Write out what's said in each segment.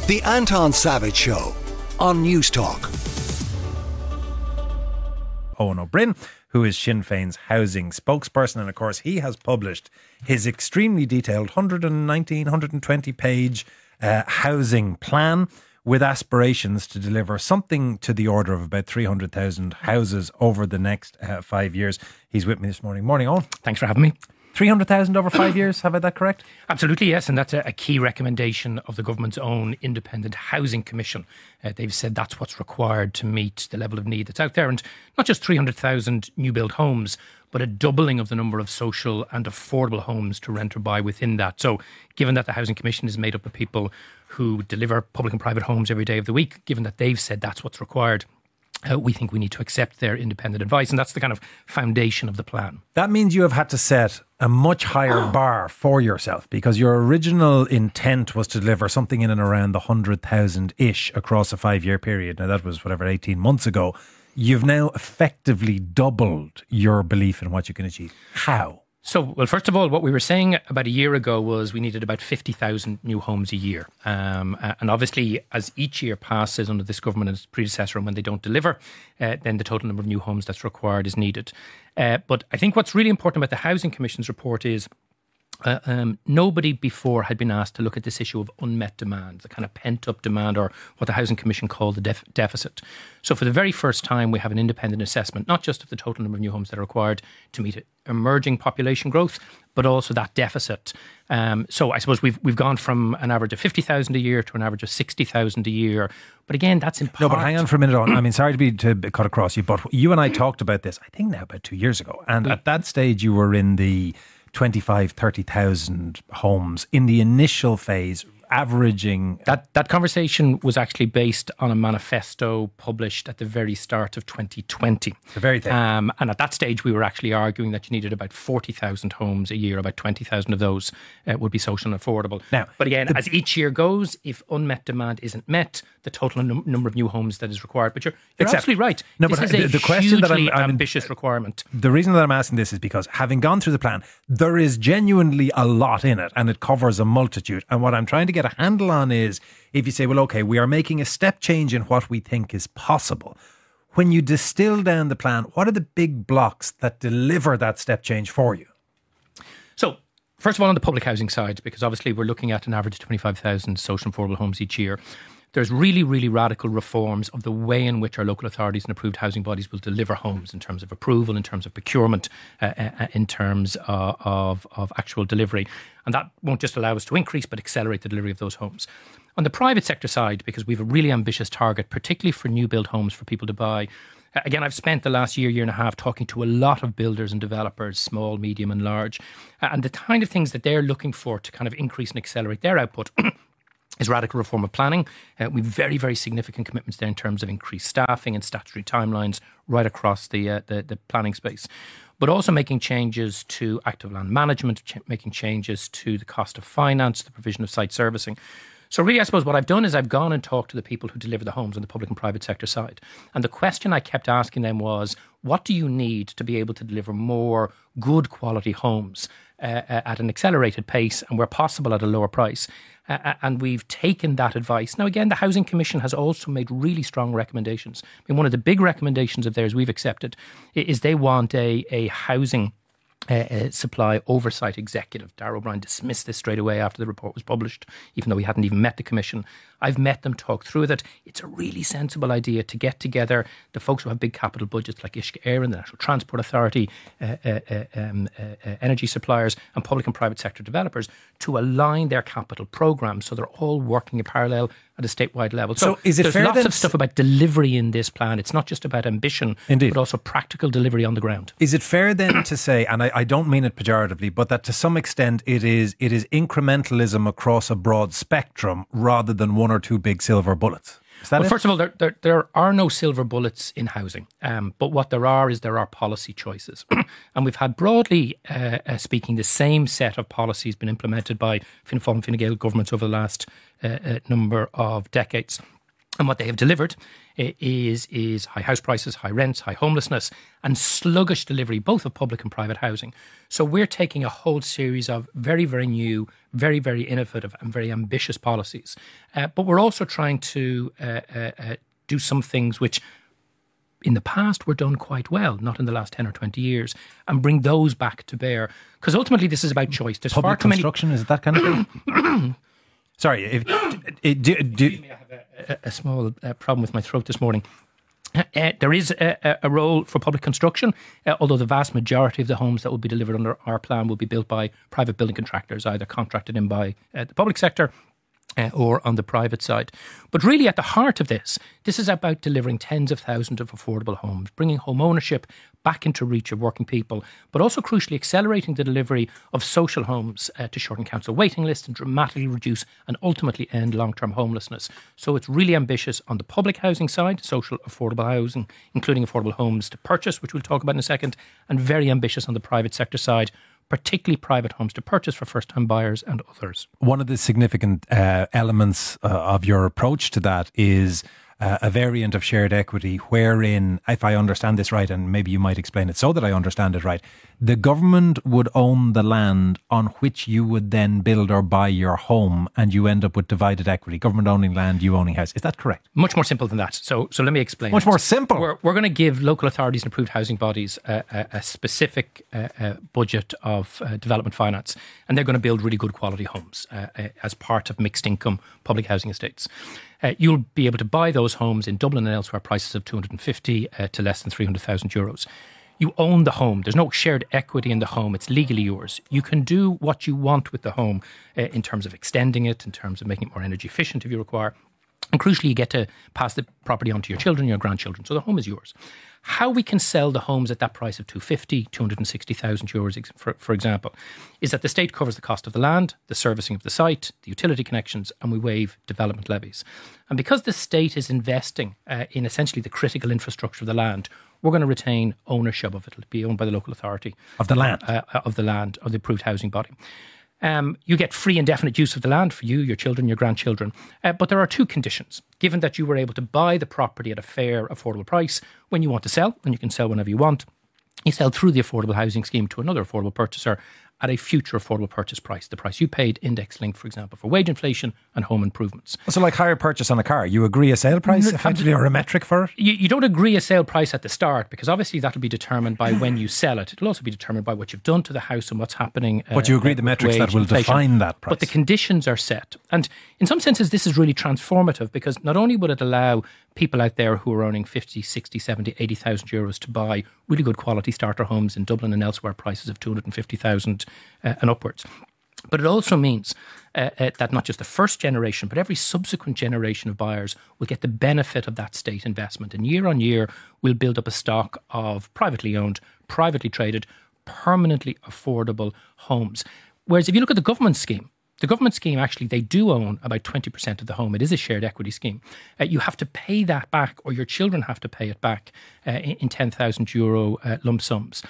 The Anton Savage Show on News Talk. Owen O'Brien, who is Sinn Féin's housing spokesperson, and of course he has published his extremely detailed 120 page housing plan with aspirations to deliver something to the order of about 300,000 houses over the next 5 years. He's with me this morning. Morning, Owen. Thanks for having me. 300,000 over 5 years, have I that correct? Absolutely, yes, and that's a key recommendation of the government's own Independent Housing Commission. They've said that's what's required to meet the level of need that's out there, and not just 300,000 new build homes, but a doubling of the number of social and affordable homes to rent or buy within that. So given that the Housing Commission is made up of people who deliver public and private homes every day of the week, given that they've said that's what's required, we think we need to accept their independent advice, and that's the kind of foundation of the plan. That means you have had to set a much higher bar for yourself, because your original intent was to deliver something in and around the 100,000-ish across a 5-year period. Now that was 18 months ago. You've now effectively doubled your belief in what you can achieve. How? So, well, first of all, what we were saying about a year ago was we needed about 50,000 new homes a year. And obviously, as each year passes under this government and its predecessor, and when they don't deliver, then the total number of new homes that's required is needed. But I think what's really important about the Housing Commission's report is nobody before had been asked to look at this issue of unmet demand, the kind of pent-up demand, or what the Housing Commission called the deficit. So for the very first time, we have an independent assessment, not just of the total number of new homes that are required to meet emerging population growth, but also that deficit. So I suppose we've gone from an average of 50,000 a year to an average of 60,000 a year. But again, that's in part... No, but hang on for a minute on. I mean, sorry to cut across you, but you and I talked about this, I think now about 2 years ago. And at that stage, you were in the 30,000 homes in the initial phase, averaging... That conversation was actually based on a manifesto published at the very start of 2020. The very thing. And at that stage, we were actually arguing that you needed about 40,000 homes a year. About 20,000 of those would be social and affordable. Now, but again, as each year goes, if unmet demand isn't met, the total number of new homes that is required. But you're absolutely right. No, this but is the question that I'm ambitious requirement. The reason that I'm asking this is because, having gone through the plan, there is genuinely a lot in it, and it covers a multitude. And what I'm trying to get a handle on is, if you say, well, okay, we are making a step change in what we think is possible. When you distill down the plan, what are the big blocks that deliver that step change for you? So, first of all, on the public housing side, because obviously we're looking at an average of 25,000 social and affordable homes each year, there's really, really radical reforms of the way in which our local authorities and approved housing bodies will deliver homes, in terms of approval, in terms of procurement, in terms of actual delivery. And that won't just allow us to increase, but accelerate the delivery of those homes. On the private sector side, because we have a really ambitious target, particularly for new build homes for people to buy. Again, I've spent the last year and a half talking to a lot of builders and developers, small, medium and large. And the kind of things that they're looking for to kind of increase and accelerate their output is radical reform of planning. We've very, very significant commitments there in terms of increased staffing and statutory timelines right across the planning space. But also making changes to active land management, making changes to the cost of finance, the provision of site servicing. So really, I suppose what I've done is I've gone and talked to the people who deliver the homes on the public and private sector side. And the question I kept asking them was, what do you need to be able to deliver more good quality homes at an accelerated pace, and where possible at a lower price? And we've taken that advice. Now, again, the Housing Commission has also made really strong recommendations. I mean, one of the big recommendations of theirs we've accepted is they want a housing supply oversight executive. Darragh O'Brien dismissed this straight away after the report was published, even though he hadn't even met the Commission. I've met them, talked through it. It's a really sensible idea to get together the folks who have big capital budgets like Uisce Éireann, the National Transport Authority, energy suppliers and public and private sector developers to align their capital programmes so they're all working in parallel at a statewide level. So is it there's fair lots of stuff about delivery in this plan. It's not just about ambition, Indeed, but also practical delivery on the ground. Is it fair then to say, and I don't mean it pejoratively, but that to some extent it is incrementalism across a broad spectrum rather than one or two big silver bullets? Well, first of all, there are no silver bullets in housing, but what there are policy choices. And we've had, broadly speaking, the same set of policies been implemented by Fianna Fáil and Fine Gael governments over the last number of decades. And what they have delivered is high house prices, high rents, high homelessness, and sluggish delivery, both of public and private housing. So we're taking a whole series of very, very new, very, very innovative and very ambitious policies. But we're also trying to do some things which in the past were done quite well, not in the last 10 or 20 years, and bring those back to bear. Because ultimately this is about choice. There's Public far too many... construction, is it that kind of thing? Sorry, I have a small problem with my throat this morning. There is a role for public construction, although the vast majority of the homes that will be delivered under our plan will be built by private building contractors, either contracted in by the public sector or on the private side. But really at the heart of this is about delivering tens of thousands of affordable homes, bringing home ownership back into reach of working people, but also crucially accelerating the delivery of social homes to shorten council waiting lists and dramatically reduce and ultimately end long-term homelessness. So it's really ambitious on the public housing side, social affordable housing, including affordable homes to purchase, which we'll talk about in a second, and very ambitious on the private sector side, particularly private homes to purchase for first-time buyers and others. One of the significant elements of your approach to that is a variant of shared equity wherein, if I understand this right, and maybe you might explain it so that I understand it right, the government would own the land on which you would then build or buy your home, and you end up with divided equity, government owning land, you owning house. Is that correct? Much more simple than that. So let me explain. Much more simple? We're going to give local authorities and approved housing bodies a specific budget of development finance, and they're going to build really good quality homes as part of mixed income public housing estates. You'll be able to buy those homes in Dublin and elsewhere, prices of 250 to less than 300,000 euros. You own the home. There's no shared equity in the home. It's legally yours. You can do what you want with the home in terms of extending it, in terms of making it more energy efficient if you require. And crucially, you get to pass the property on to your children, your grandchildren. So the home is yours. How we can sell the homes at that price of 260,000 euros, for example, is that the state covers the cost of the land, the servicing of the site, the utility connections, and we waive development levies. And because the state is investing in essentially the critical infrastructure of the land, we're going to retain ownership of it. It'll be owned by the local authority. Of the land? Of the approved housing body. You get free indefinite use of the land for you, your children, your grandchildren. But there are two conditions. Given that you were able to buy the property at a fair, affordable price when you want to sell, and you can sell whenever you want, you sell through the affordable housing scheme to another affordable purchaser at a future affordable purchase price, the price you paid, index linked, for example, for wage inflation and home improvements. So like hire purchase on a car, you agree a sale price effectively or a metric for it? You don't agree a sale price at the start because obviously that'll be determined by when you sell it. It'll also be determined by what you've done to the house and what's happening. But you agree the metrics that will inflation. define that price. But the conditions are set. And in some senses, this is really transformative because not only would it allow people out there who are earning 50, 60, 70, 80,000 euros to buy really good quality starter homes in Dublin and elsewhere, prices of 250,000 and upwards. But it also means that not just the first generation, but every subsequent generation of buyers will get the benefit of that state investment. And year on year, we'll build up a stock of privately owned, privately traded, permanently affordable homes. Whereas if you look at the government scheme actually, they do own about 20% of the home. It is a shared equity scheme. You have to pay that back, or your children have to pay it back in 10,000 euro lump sums.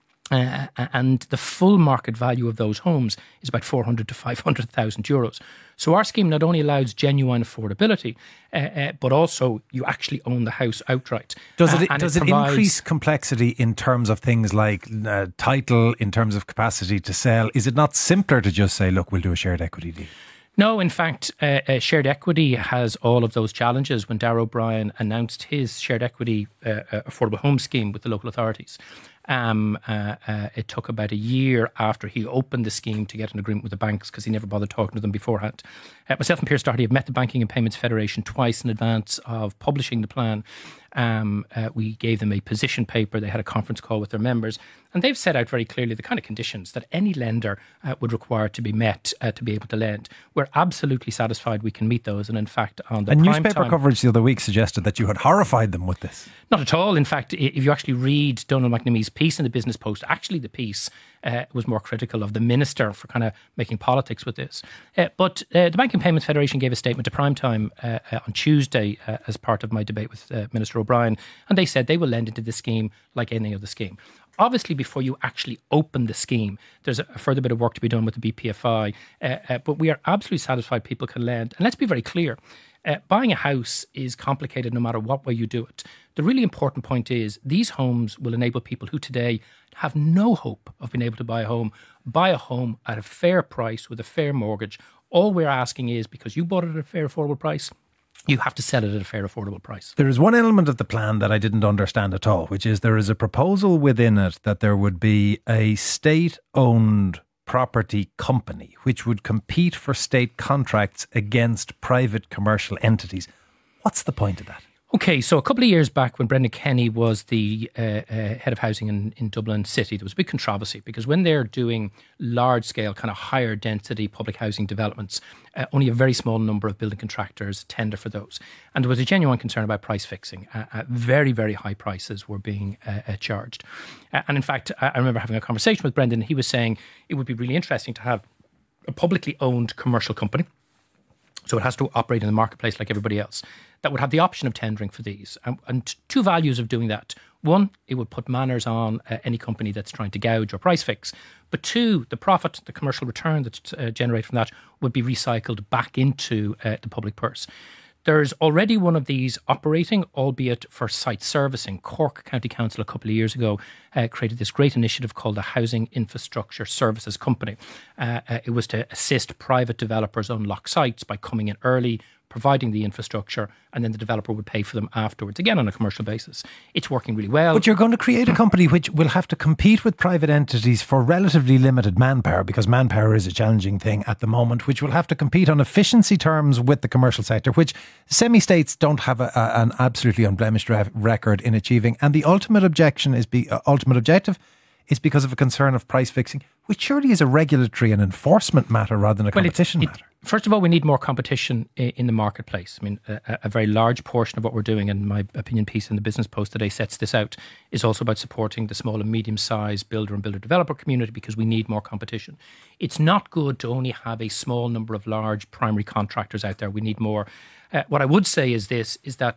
And the full market value of those homes is about 400 to 500,000 euros. So our scheme not only allows genuine affordability, but also you actually own the house outright. Does it increase complexity in terms of things like title, in terms of capacity to sell? Is it not simpler to just say, look, we'll do a shared equity deal? No, in fact, shared equity has all of those challenges. When Darragh O'Brien announced his shared equity affordable home scheme with the local authorities, it took about a year after he opened the scheme to get an agreement with the banks because he never bothered talking to them beforehand. Myself and Pierce Doherty have met the Banking and Payments Federation twice in advance of publishing the plan. We gave them a position paper. They had a conference call with their members, and they've set out very clearly the kind of conditions that any lender would require to be met to be able to lend. We're absolutely satisfied we can meet those, and in fact, on the and prime newspaper time, coverage the other week suggested that you had horrified them with this. Not at all. In fact, if you actually read Donald McNamee's piece in the Business Post, actually the piece was more critical of the minister for kind of making politics with this. But the Banking Payments Federation gave a statement to Primetime on Tuesday as part of my debate with Minister O'Brien, and they said they will lend into the scheme like any other scheme. Obviously, before you actually open the scheme, there's a further bit of work to be done with the BPFI, but we are absolutely satisfied people can lend. And let's be very clear, buying a house is complicated no matter what way you do it. The really important point is these homes will enable people who today have no hope of being able to buy a home at a fair price with a fair mortgage. All we're asking is, because you bought it at a fair, affordable price, you have to sell it at a fair, affordable price. There is one element of the plan that I didn't understand at all, which is there is a proposal within it that there would be a state-owned property company which would compete for state contracts against private commercial entities. What's the point of that? Okay, so a couple of years back when Brendan Kenny was the head of housing in Dublin City, there was a big controversy because when they're doing large-scale, kind of higher density public housing developments, only a very small number of building contractors tender for those. And there was a genuine concern about price fixing. Very, very high prices were being charged. And in fact, I remember having a conversation with Brendan. He was saying it would be really interesting to have a publicly owned commercial company, so it has to operate in the marketplace like everybody else, that would have the option of tendering for these. And two values of doing that. One, it would put manners on any company that's trying to gouge or price fix. But two, the profit, the commercial return that's generated from that would be recycled back into the public purse. There's already one of these operating, albeit for site servicing. Cork County Council a couple of years ago created this great initiative called the Housing Infrastructure Services Company. It was to assist private developers unlock sites by coming in early, providing the infrastructure, and then the developer would pay for them afterwards, again on a commercial basis. It's working really well. But you're going to create a company which will have to compete with private entities for relatively limited manpower, because manpower is a challenging thing at the moment, which will have to compete on efficiency terms with the commercial sector, which semi-states don't have an absolutely unblemished record in achieving. And the ultimate objective is because of a concern of price fixing, which surely is a regulatory and enforcement matter rather than a competition matter. First of all, we need more competition in the marketplace. I mean, a very large portion of what we're doing, and my opinion piece in the Business Post today sets this out, is also about supporting the small and medium-sized builder and builder-developer community, because we need more competition. It's not good to only have a small number of large primary contractors out there. We need more. What I would say is this, is that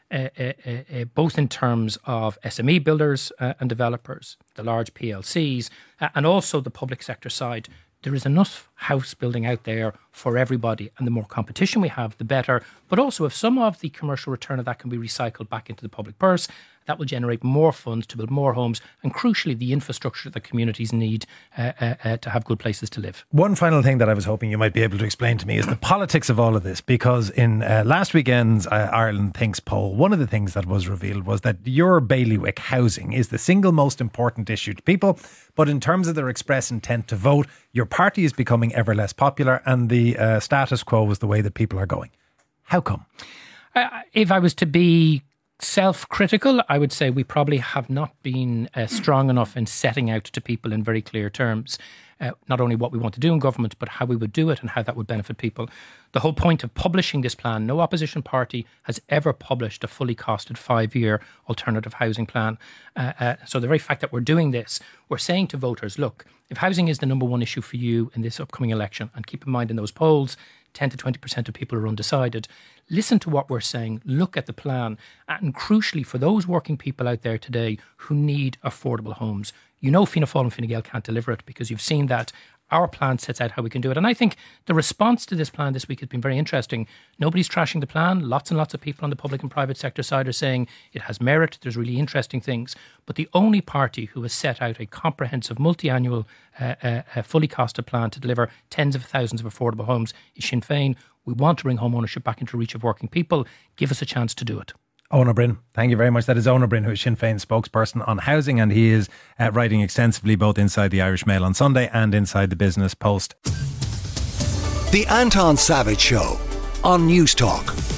both in terms of SME builders and developers, the large PLCs, and also the public sector side, there is enough house building out there for everybody, and the more competition we have, the better. But also, if some of the commercial return of that can be recycled back into the public purse, that will generate more funds to build more homes, and crucially, the infrastructure that communities need to have good places to live. One final thing that I was hoping you might be able to explain to me is the politics of all of this, because in last weekend's Ireland Thinks poll, one of the things that was revealed was that your bailiwick, housing, is the single most important issue to people, but in terms of their express intent to vote, your party is becoming ever less popular, and the status quo was the way that people are going. How come? If I was to be self-critical, I would say we probably have not been strong enough in setting out to people in very clear terms not only what we want to do in government, but how we would do it and how that would benefit people. The whole point of publishing this plan, no opposition party has ever published a fully costed 5-year alternative housing plan. So the very fact that we're doing this, we're saying to voters, look, if housing is the number one issue for you in this upcoming election, and keep in mind in those polls, 10 to 20% of people are undecided, listen to what we're saying, look at the plan, and crucially for those working people out there today who need affordable homes, you know Fianna Fáil and Fine Gael can't deliver it because you've seen that. Our plan sets out how we can do it. And I think the response to this plan this week has been very interesting. Nobody's trashing the plan. Lots and lots of people on the public and private sector side are saying it has merit. There's really interesting things. But the only party who has set out a comprehensive, multi-annual, fully costed plan to deliver tens of thousands of affordable homes is Sinn Féin. We want to bring home ownership back into reach of working people. Give us a chance to do it. Eoin Ó Broin, thank you very much. That is Eoin Ó Broin, who is Sinn Féin's spokesperson on housing, and he is writing extensively both inside the Irish Mail on Sunday and inside the Business Post. The Anton Savage Show on News Talk.